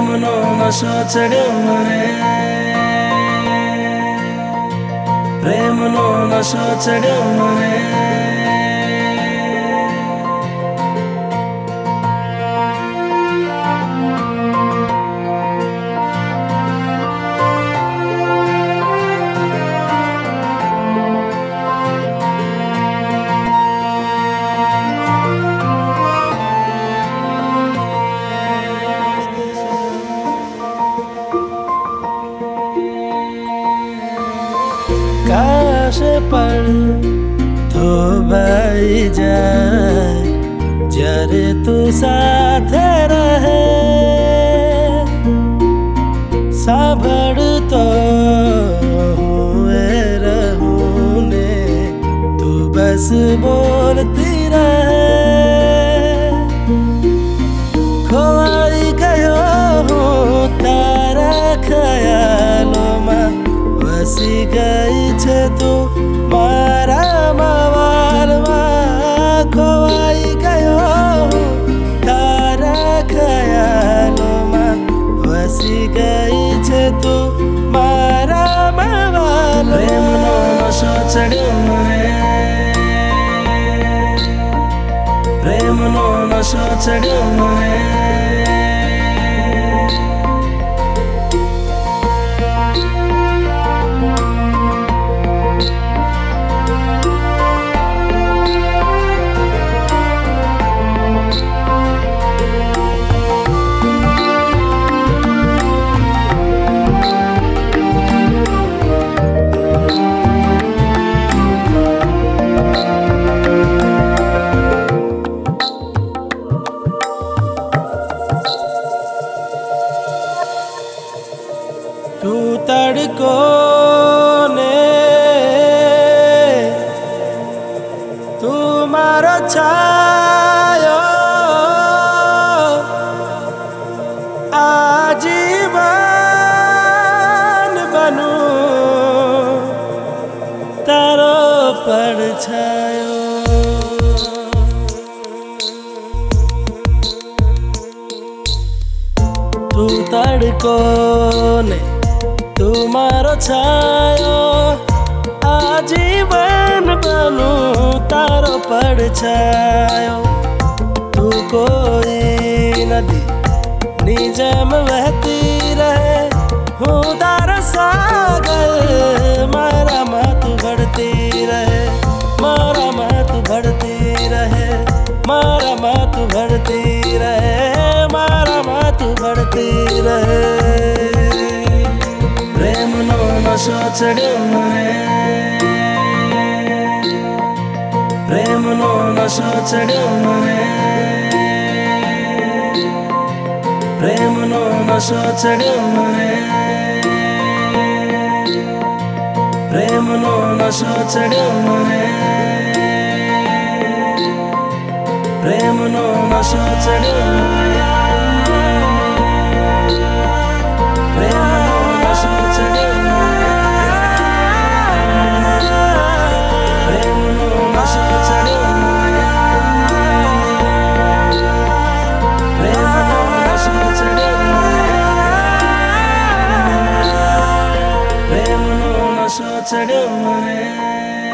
प्रेमनो नशो चढ़्यो मरे, प्रेमनो नशो चढ़्यो मरे। काश पल तो बई जाए जरे तू साथ रहे, साभर तो हुए रहूं ने तू बस बोलती रहे। खोई गयो हूँ तारा ख्यालों में, वसी गई छे तू मारा मावाल में। खोई गयो हूँ तारा ख्यालों में, वसी गई छे तू मारा मावाल। प्रेमनो नशो चढ़्यो मरे, प्रेमनो नशो चढ़्यो मरे। तू तड़को ने तू मारो छायो, आजीवन बनू तारो परछायो। तू तड़को ने तू मारो छायो, आजीवन बनू तारो परछायो। तू कोई नदी निजम बहती रहे, हूँ तारा सागर मारा मात बढ़ती रहे, मारा मात बढ़ती रहे, मारा मात बढ़ती रहे, मारा मात बढ़ती रहे। प्रेमनो नशो चढ़्यो मरे, प्रेमनो नशो चढ़्यो मरे, प्रेमनो नशो चढ़्यो मरे, प्रेमनो नशो चढ़्यो मरे, प्रेमनो नशो चढ़्यो मरे। चढ़्यो मरे।